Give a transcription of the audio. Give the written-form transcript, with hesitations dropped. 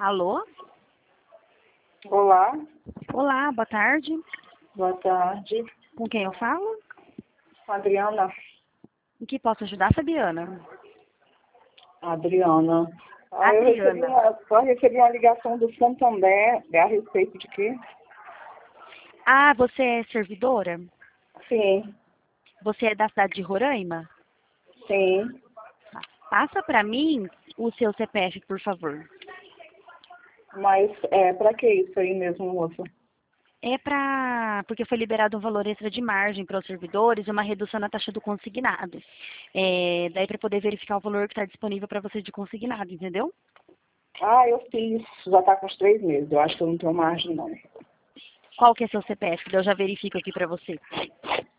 Alô? Olá, Olá, boa tarde. boa tarde. Com quem eu falo? Adriana. Em que posso ajudar, Fabiana? Adriana. Adriana. Eu recebi uma ligação do Santander a respeito de quê? Ah, você é servidora? Sim, Você é da cidade de Roraima? sim. Passa para mim o seu CPF, por favor. Mas pra que isso aí mesmo, moça? Porque foi liberado um valor extra de margem para os servidores e uma redução na taxa do consignado. Daí para poder verificar o valor que está disponível para você de consignado, entendeu? Ah, eu fiz, já tá com uns 3 meses. Eu acho que eu não tenho margem, não. Qual que é seu CPF? Que daí eu já verifico aqui para você.